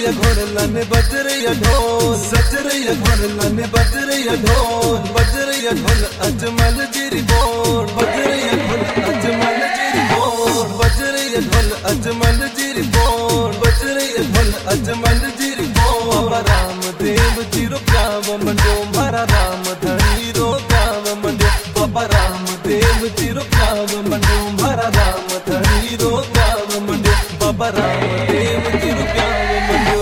सजरैया घोड़लन बजरैया ढोल, सजरैया घोड़लन बजरैया ढोल, बजरैया ढोल अजमल जिरी बोल, बजरैया ढोल अजमल जिरी बोल, बजरैया ढोल अजमल जिरी बोल, बजरैया ढोल अजमल जिरी बोल। बाबा रामदेव जी रो प्याव मंडो, मारा राम धनी रो प्याव मंडो, बाबा रामदेव जी रो प्याव मंडो, मारा राम धनी रो प्याव मंडो, बाबा रामदेव जी रो प्याव मंडो।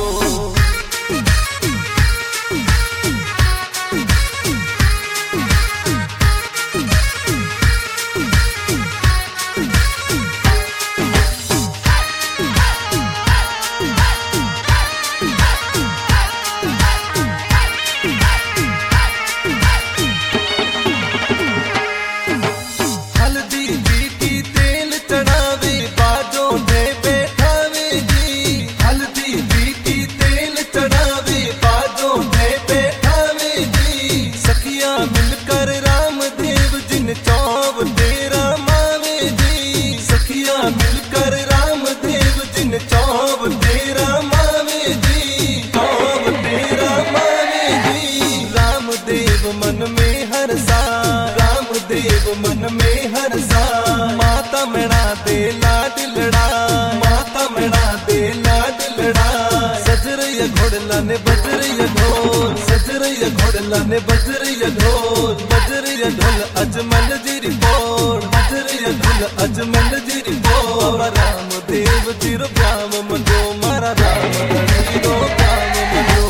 मन में हर सा माता मैना दे लाड लड़ा, माता मैना दे लाड लड़ा। सजरैया घोड़ला ने बजरैया ढोल, सजरैया घोड़ला ने बजरैया ढोल, बजरैया ढोल अजमल जिरी बोल, बजरैया ढोल अजमल जिरी बोल। बाबा रामदेव जी रो प्याव मंडो, मारा राम धनी रो प्याव मंडो।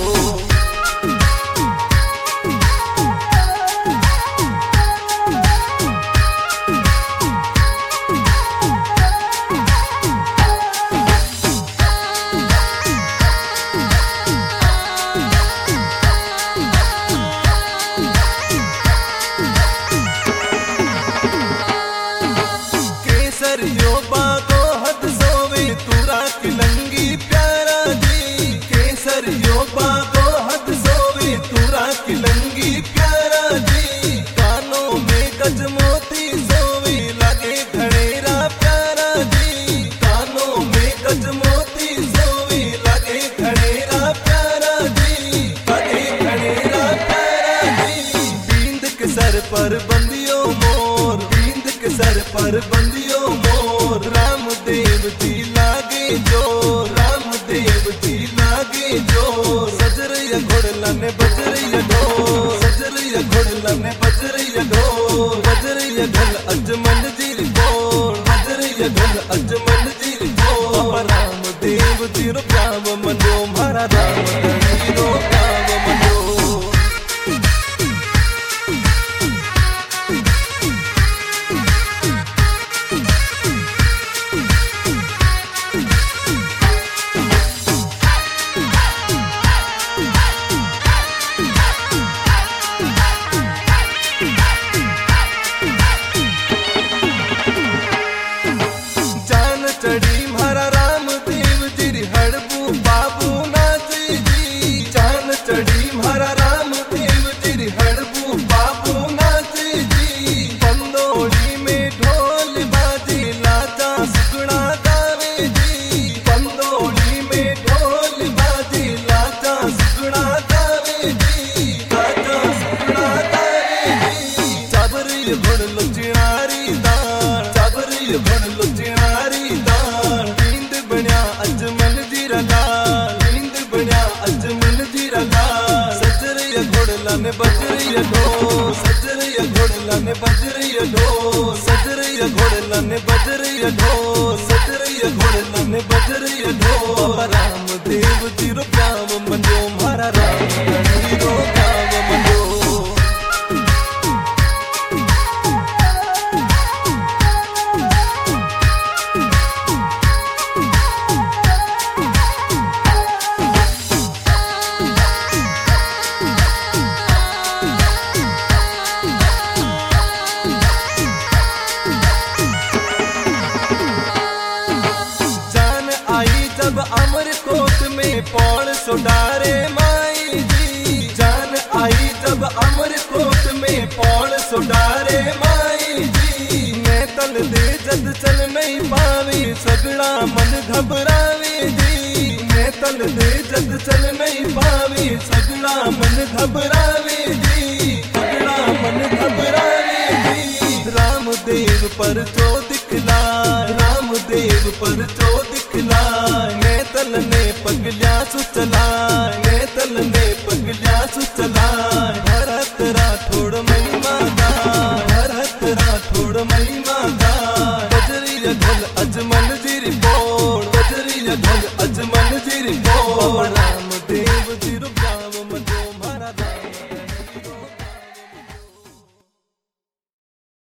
केसरियो बागो हद सोवे तुरा किलंगी प्यारा जी, केसरियो बागो हद सोवे तुरा किलंगी प्यारा जी। कानों में गजमोती सोवे लगे खड़ेरा प्यारा जी, कानों में गजमोती सोवे लगे खड़ेरा प्यारा जी, लगे खड़ेरा प्यारा जी। बींद के सर पर बंदियो मोर, बींद के सर पर बंदियो मोर, रामदेव जी लागे जोर, रामदेव जी लागे जोर। सजरैया घोड़ला ने बजरैया ढोल, सजरैया घोड़ला ने बजरैया ढोल, बजरैया ढोल अजमल जिरी बोल, बजरैया ढोल अजमल जिरी बोल। बाबा रामदेव जी रो प्याव मंडो, मारा राम धनी रो प्याव मंडो। चढ़ी मारा रामदेव जिरी हड़बू बाबू नाची जी, चान चढ़ी मारा रामदेव जिरी हड़बू बाबू नाची जी। पंदोड़ी में ढोल बाजी लाचा सुगड़ा गावे जी, पंदोड़ी में ढोल बाजी लाचा सुगड़ा गावे जी, लाचा सुगड़ा गावे जी। चाबरी घोड़लो चिनारी दान, चाबरी घोड़लो चिनारी दान। नींद बन्या अजमल जीरा लाल, नींद बन्या अजमल जीरा लाल। सजरैया घोड़ला ने बजरैया ढोल, सजरैया घोड़ला ने बजरैया ढोल, सजरैया घोड़ला ने बजरैया ढोल, सजरैया घोड़ला ने बजरैया ढोल। बाबा रामदेव जी रो प्याव मंडो, मारा राम धनी रो प्याव मंडो। जब अमरकोट में पौड़ सुडारे माई जी, जान आई जब अमरकोट में पौड़ सुडारे माई जी। मैं तल दे जद चल नहीं पावी, सगड़ा मन घबरावे जी। मैं तल दे जद चल नहीं पावे सगड़ा मन घबरावे जी, सगड़ा मन घबरावे जी। रामदेव पर जो दिखला, रामदेव पर जो दिखला, मैं तल ने पगलिया सुचला, मैं तल ने पगलिया सुचला। भरत राठौड़